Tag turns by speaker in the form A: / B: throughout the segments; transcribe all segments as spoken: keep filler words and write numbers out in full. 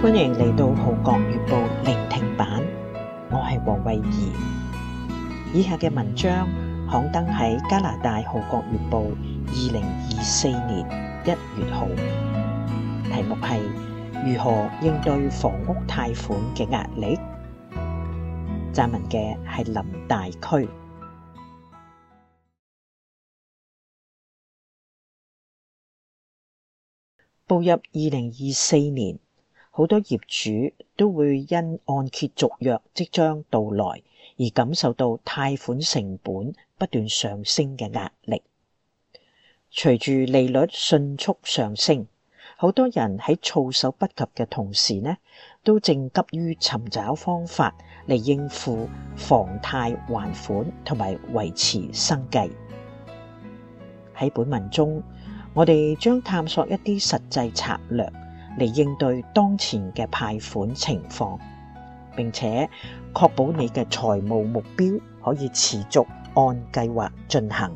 A: 歡迎嚟到《號角月報》聆聽版，我係黃慧儀。以下嘅文章刊登喺加拿大《號角月報》二零二四年一月號，題目係如何應對房屋貸款嘅壓力。撰文嘅係林大區。步入二零二四年，好多業主都會因按揭續約即將到來而感受到貸款成本不斷上升嘅壓力。隨住利率迅速上升，好多人喺措手不及嘅同時呢，都正急於尋找方法嚟應付房貸還款同埋維持生計。喺本文中，我哋將探索一啲實際策略嚟應對當前嘅貸款情況，並且確保你嘅財務目標可以持續按計劃進行。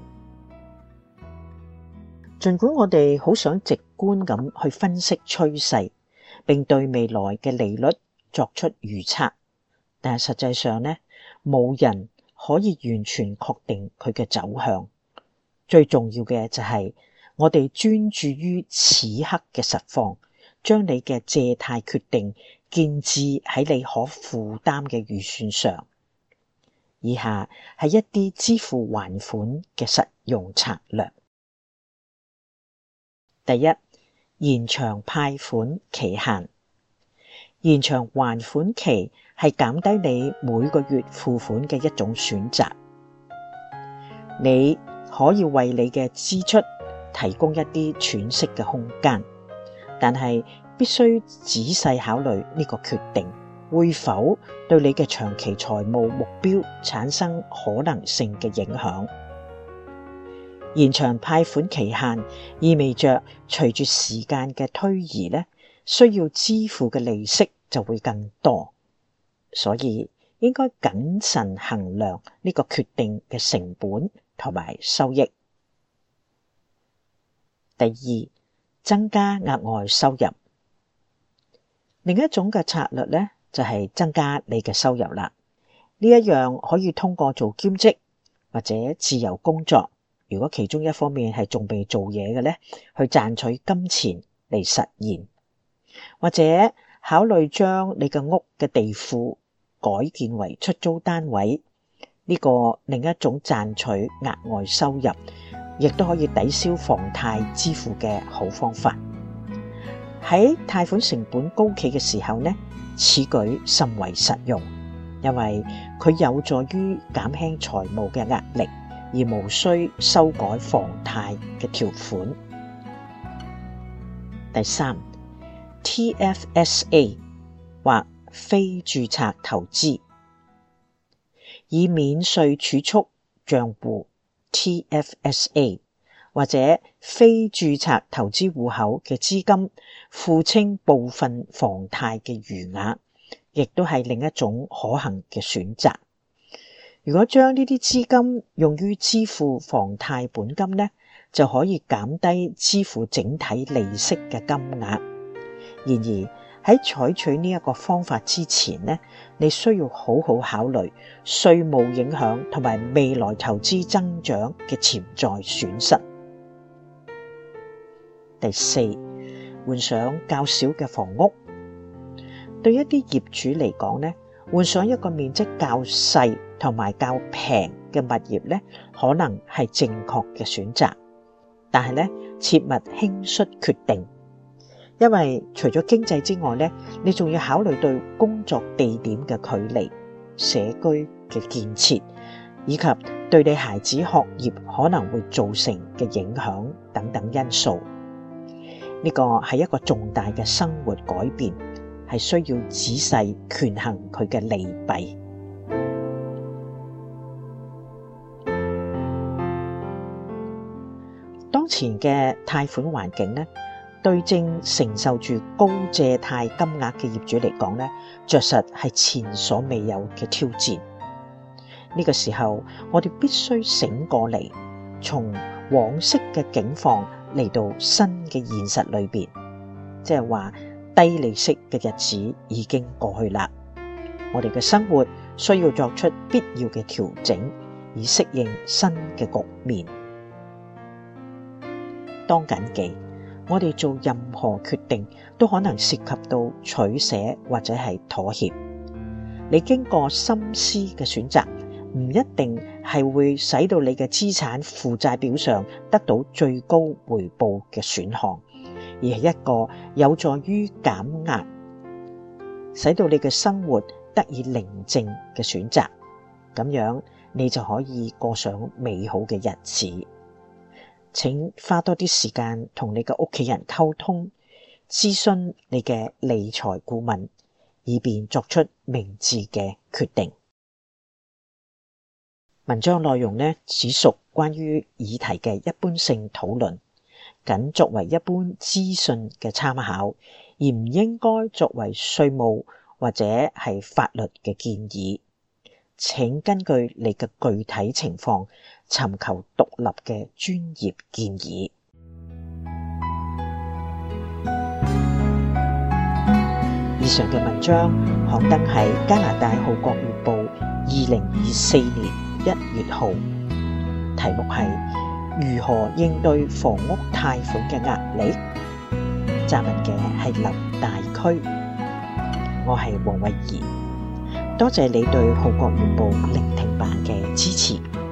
A: 儘管我哋好想直觀咁去分析趨勢，並對未來嘅利率作出預測，但係實際上呢，冇人可以完全確定佢嘅走向。最重要嘅就係我哋專注於此刻嘅實況，將你嘅借貸決定建置喺你可負擔嘅預算上。以下係一啲支付還款嘅實用策略。第一，延長貸款期限。延長還款期係減低你每個月付款嘅一種選擇。你可以為你嘅支出提供一啲喘息嘅空間，但係必須仔細考慮呢個決定會否對你嘅長期財務目標產生可能性嘅影響。延長貸款期限意味着隨住時間嘅推移呢，需要支付嘅利息就會更多，所以應該謹慎衡量呢個決定嘅成本同埋收益。第二，增加額外收入。另一種嘅策略呢，就係增加你嘅收入啦。呢一樣可以通過做兼職或者自由工作，如果其中一方面係仲未做嘢嘅呢，去賺取金錢嚟實現，或者考慮將你嘅屋嘅地庫改建為出租單位，呢個另一種賺取額外收入，亦都可以抵消房貸支付嘅好方法。喺貸款成本高企嘅時候呢，此舉甚為實用，因為佢有助於減輕財務嘅壓力，而無需修改房貸嘅條款。第三， T F S A 或非註冊投資，以免稅儲蓄賬戶 T F S A 或者非註冊投資戶口嘅資金付清部分房貸嘅餘額，亦都係另一種可行嘅選擇。如果將呢啲資金用於支付房貸本金呢，就可以減低支付整體利息嘅金額。然而喺採取呢一個方法之前呢，你需要好好考慮稅務影響同埋未來投資增長嘅潛在損失。第四，換上較小嘅房屋。對一啲業主嚟講呢，換上一個面積較細同埋較平嘅物業呢，可能係正確嘅選擇。但係呢，切勿輕率決定，因為除咗經濟之外呢，你仲要考慮對工作地點嘅距離、社區嘅建設，以及對你孩子學業可能會造成嘅影響等等因素。呢個係一個重大嘅生活改變，係需要仔細權衡佢嘅利弊。當前嘅貸款環境呢，對正承受住高借貸金額嘅業主嚟講呢，着實係前所未有嘅挑戰。呢個時候，我哋必須醒過嚟，從往昔嘅境況嚟到新嘅現實裏邊，即係話低利息嘅日子已經過去啦。我哋嘅生活需要作出必要嘅調整，以適應新嘅局面。當謹記，我哋做任何決定都可能涉及到取捨或者係妥協。你經過深思嘅選擇，唔一定係會使到你嘅資產負債表上得到最高回報嘅選項，而係一個有助於減壓，使到你嘅生活得以寧靜嘅選擇。咁樣你就可以過上美好嘅日子。請花多啲時間同你嘅屋企人溝通，諮詢你嘅理財顧問，以便作出明智嘅決定。文章內容呢，只屬關於議題嘅一般性討論，僅作為一般資訊嘅參考，而唔應該作為稅務或者係法律嘅建議。請根據你嘅具體情況尋求獨立嘅專業建議。以上嘅文章刊登喺加拿大《號角月報》二零二四年一月號，題目係如何應對房屋貸款嘅壓力。撰文嘅係林大區，我係黃慧儀。多謝你對《號角月報》聆聽版嘅支持。